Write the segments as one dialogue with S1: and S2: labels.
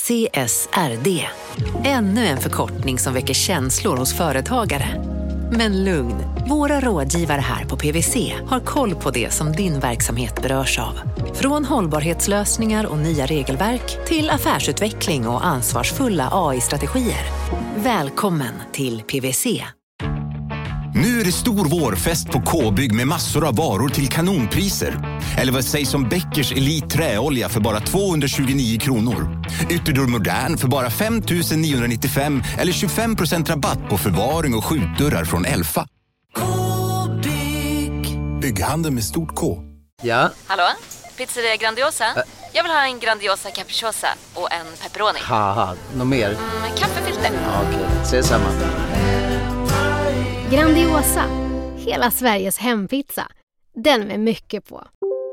S1: CSRD. Ännu en förkortning som väcker känslor hos företagare. Men lugn, våra rådgivare här på PwC har koll på det som din verksamhet berörs av. Från hållbarhetslösningar och nya regelverk till affärsutveckling och ansvarsfulla AI-strategier. Välkommen till PwC.
S2: Nu är det stor vårfest på K-bygg med massor av varor till kanonpriser. Eller vad sägs om Bäckers Elite träolja för bara 229 kronor. Ytterdörr Modern för bara 5 995 eller 25% rabatt på förvaring och skjutdörrar från Elfa. K-bygg. Bygghandel med stort K.
S3: Ja?
S4: Hallå? Pizzeria Grandiosa? Jag vill ha en Grandiosa capriciosa och en pepperoni.
S3: Haha, något mer?
S4: Kaffefilter.
S3: Ja, okej, ses samma.
S5: Grandiosa, hela Sveriges hempizza. Den med mycket på.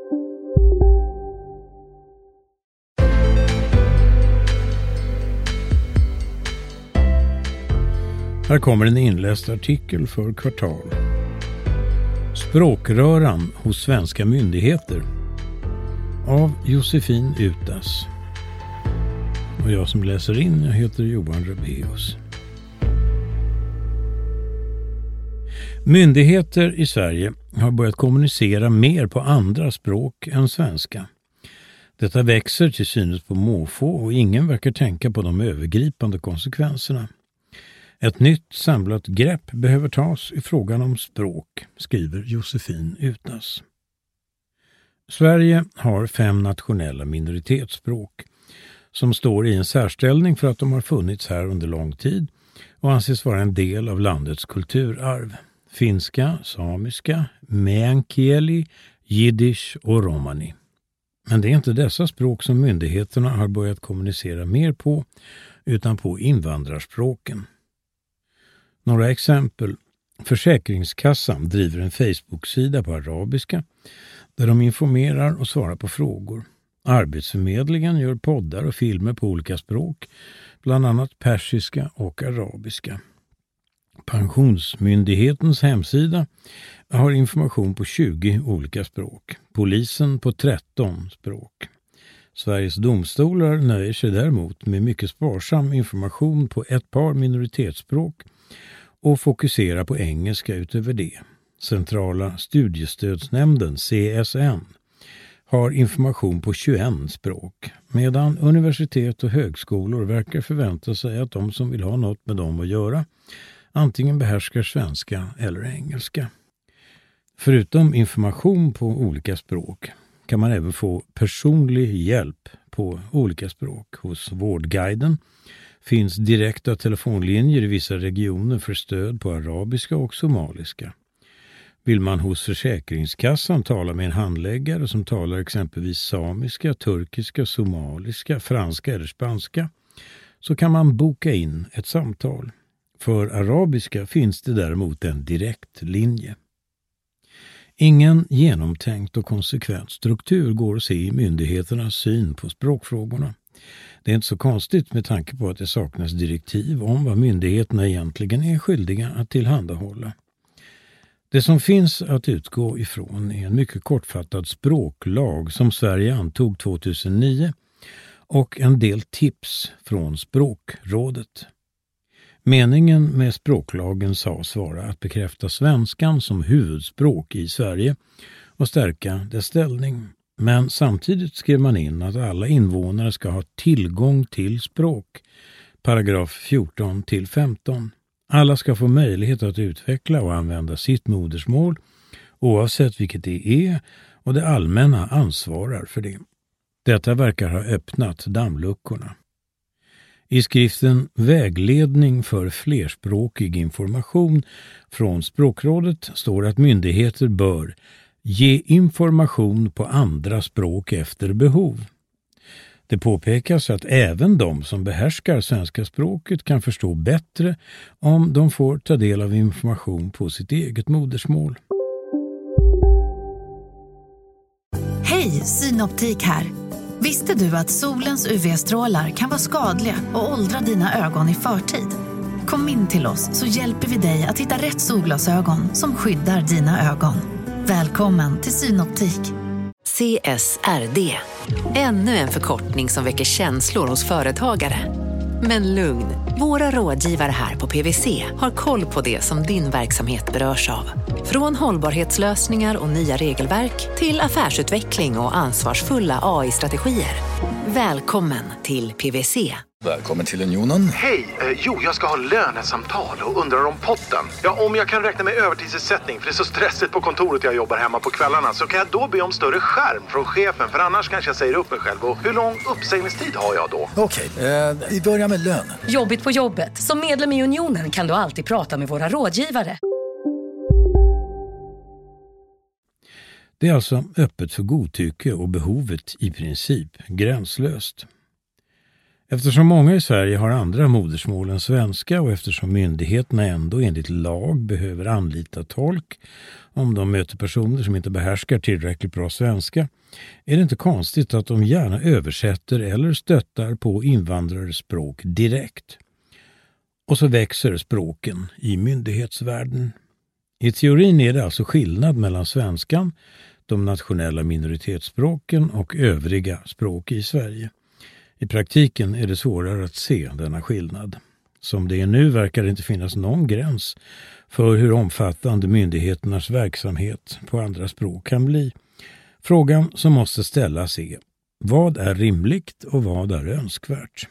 S6: Här kommer en inläst artikel för Kvartal. Språkröran hos svenska myndigheter av Josefin Utas. Och jag som läser in, jag heter Johan Rebeus. Myndigheter i Sverige har börjat kommunicera mer på andra språk än svenska. Detta växer till synes på måfå och ingen verkar tänka på de övergripande konsekvenserna. Ett nytt samlat grepp behöver tas i frågan om språk, skriver Josefin Utas. Sverige har 5 nationella minoritetsspråk som står i en särställning för att de har funnits här under lång tid och anses vara en del av landets kulturarv. Finska, samiska, meänkieli, jiddisch och romani. Men det är inte dessa språk som myndigheterna har börjat kommunicera mer på, utan på invandrarspråken. Några exempel. Försäkringskassan driver en Facebook-sida på arabiska där de informerar och svarar på frågor. Arbetsförmedlingen gör poddar och filmer på olika språk, bland annat persiska och arabiska. Pensionsmyndighetens hemsida har information på 20 olika språk. Polisen på 13 språk. Sveriges domstolar nöjer sig däremot med mycket sparsam information på ett par minoritetsspråk och fokuserar på engelska utöver det. Centrala studiestödsnämnden, CSN, har information på 21 språk, medan universitet och högskolor verkar förvänta sig att de som vill ha något med dem att göra antingen behärskar svenska eller engelska. Förutom information på olika språk kan man även få personlig hjälp på olika språk. Hos Vårdguiden finns direkta telefonlinjer i vissa regioner för stöd på arabiska och somaliska. Vill man hos Försäkringskassan tala med en handläggare som talar exempelvis samiska, turkiska, somaliska, franska eller spanska så kan man boka in ett samtal. För arabiska finns det däremot en direkt linje. Ingen genomtänkt och konsekvent struktur går att se i myndigheternas syn på språkfrågorna. Det är inte så konstigt med tanke på att det saknas direktiv om vad myndigheterna egentligen är skyldiga att tillhandahålla. Det som finns att utgå ifrån är en mycket kortfattad språklag som Sverige antog 2009 och en del tips från Språkrådet. Meningen med språklagen sades vara att bekräfta svenskan som huvudspråk i Sverige och stärka dess ställning. Men samtidigt skrev man in att alla invånare ska ha tillgång till språk, paragraf 14-15. Alla ska få möjlighet att utveckla och använda sitt modersmål oavsett vilket det är och det allmänna ansvarar för det. Detta verkar ha öppnat dammluckorna. I skriften Vägledning för flerspråkig information från Språkrådet står att myndigheter bör ge information på andra språk efter behov. Det påpekas att även de som behärskar svenska språket kan förstå bättre om de får ta del av information på sitt eget modersmål.
S7: Hej, Synoptik här. Visste du att solens UV-strålar kan vara skadliga och åldra dina ögon i förtid? Kom in till oss så hjälper vi dig att hitta rätt solglasögon som skyddar dina ögon. Välkommen till Synoptik.
S1: CSRD. Ännu en förkortning som väcker känslor hos företagare. Men lugn, våra rådgivare här på PwC har koll på det som din verksamhet berörs av. Från hållbarhetslösningar och nya regelverk till affärsutveckling och ansvarsfulla AI-strategier. Välkommen till PwC.
S8: Välkommen till Unionen.
S9: Hej, jag ska ha lönesamtal och undrar om potten. Ja, om jag kan räkna med övertidsersättning för det är så stressigt på kontoret jag jobbar hemma på kvällarna, så kan jag då be om större skärm från chefen, för annars kanske jag säger upp mig själv. Och hur lång uppsägningstid har jag då?
S8: Okej, vi börjar med lön.
S10: Jobbigt på jobbet. Som medlem i Unionen kan du alltid prata med våra rådgivare.
S6: Det är alltså öppet för godtycke och behovet i princip gränslöst. Eftersom många i Sverige har andra modersmål än svenska och eftersom myndigheterna ändå enligt lag behöver anlita tolk om de möter personer som inte behärskar tillräckligt bra svenska, är det inte konstigt att de gärna översätter eller stöttar på invandrares språk direkt. Och så växer språken i myndighetsvärlden. I teorin är det alltså skillnad mellan svenskan, de nationella minoritetsspråken och övriga språk i Sverige. I praktiken är det svårare att se denna skillnad. Som det är nu verkar det inte finnas någon gräns för hur omfattande myndigheternas verksamhet på andra språk kan bli. Frågan som måste ställas är: vad är rimligt och vad är önskvärt?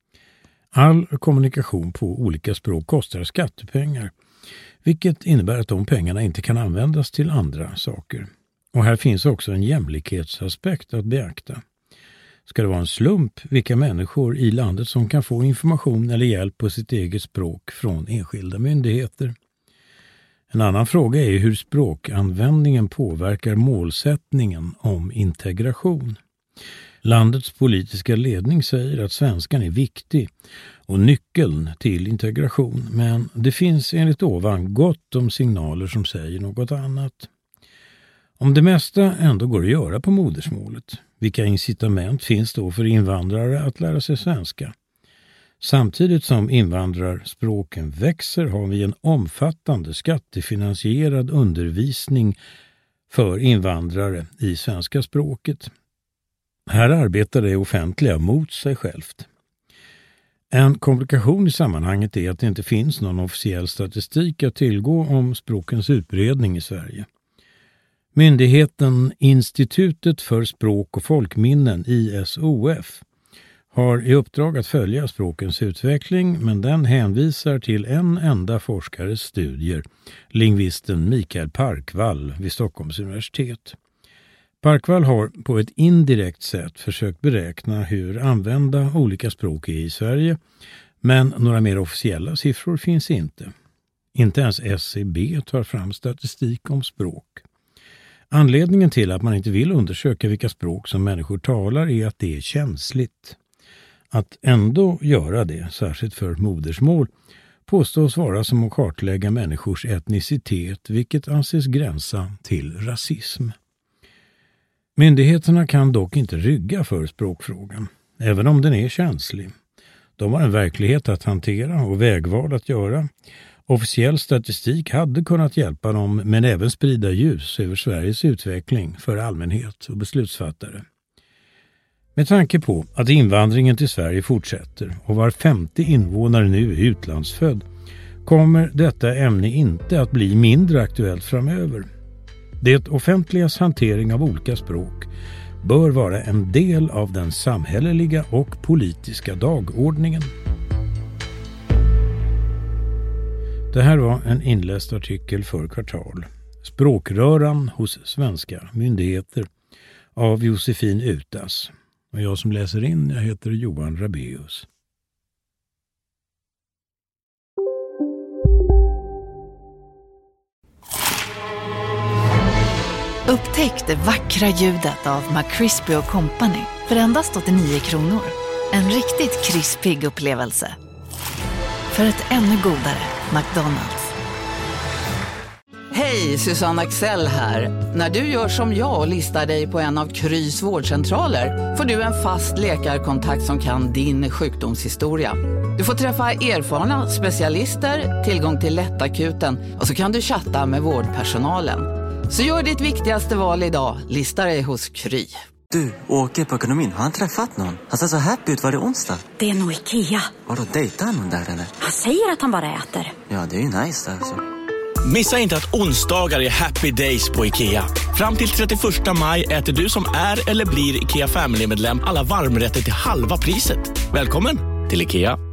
S6: All kommunikation på olika språk kostar skattepengar, vilket innebär att de pengarna inte kan användas till andra saker. Och här finns också en jämlikhetsaspekt att beakta. Ska det vara en slump vilka människor i landet som kan få information eller hjälp på sitt eget språk från enskilda myndigheter? En annan fråga är hur språkanvändningen påverkar målsättningen om integration. Landets politiska ledning säger att svenskan är viktig och nyckeln till integration, men det finns enligt ovan gott om signaler som säger något annat. Om det mesta ändå går att göra på modersmålet, vilka incitament finns då för invandrare att lära sig svenska? Samtidigt som invandrarspråken växer har vi en omfattande skattefinansierad undervisning för invandrare i svenska språket. Här arbetar det offentliga mot sig självt. En komplikation i sammanhanget är att det inte finns någon officiell statistik att tillgå om språkens utbredning i Sverige. Myndigheten Institutet för språk och folkminnen, ISOF, har i uppdrag att följa språkens utveckling, men den hänvisar till en enda forskares studier, lingvisten Mikael Parkvall vid Stockholms universitet. Parkvall har på ett indirekt sätt försökt beräkna hur använda olika språk är i Sverige, men några mer officiella siffror finns inte. Inte ens SCB tar fram statistik om språk. Anledningen till att man inte vill undersöka vilka språk som människor talar är att det är känsligt. Att ändå göra det, särskilt för modersmål, påstås vara som att kartlägga människors etnicitet, vilket anses gränsa till rasism. Myndigheterna kan dock inte rygga för språkfrågan, även om den är känslig. De har en verklighet att hantera och vägval att göra. Officiell statistik hade kunnat hjälpa dem, men även sprida ljus över Sveriges utveckling för allmänhet och beslutsfattare. Med tanke på att invandringen till Sverige fortsätter och var 50 invånare nu är utlandsfödd, kommer detta ämne inte att bli mindre aktuellt framöver. Det offentligas hantering av olika språk bör vara en del av den samhälleliga och politiska dagordningen. Det här var en inläst artikel för Kvartal. Språkröran hos svenska myndigheter av Josefin Utas. Och jag som läser in, jag heter Johan Rabeus.
S7: Upptäck det vackra ljudet av McCrispy & Company för endast 89 kronor. En riktigt krispig upplevelse. För ett ännu godare McDonald's.
S11: Hej, Susanne Axel här. När du gör som jag och listar dig på en av Krys vårdcentraler får du en fast läkarkontakt som kan din sjukdomshistoria. Du får träffa erfarna specialister, tillgång till lättakuten och så kan du chatta med vårdpersonalen. Så gör ditt viktigaste val idag. Lista dig hos Kry.
S12: Du, åker på ekonomin. Har han träffat någon? Han ser så happy ut. Var det onsdag?
S13: Det är nog Ikea.
S12: Vadå, dejtar han någon där eller?
S13: Han säger att han bara äter.
S12: Ja, det är ju nice alltså.
S14: Missa inte att onsdagar är happy days på Ikea. Fram till 31 maj äter du som är eller blir Ikea Family-medlem alla varmrätter till halva priset. Välkommen till Ikea.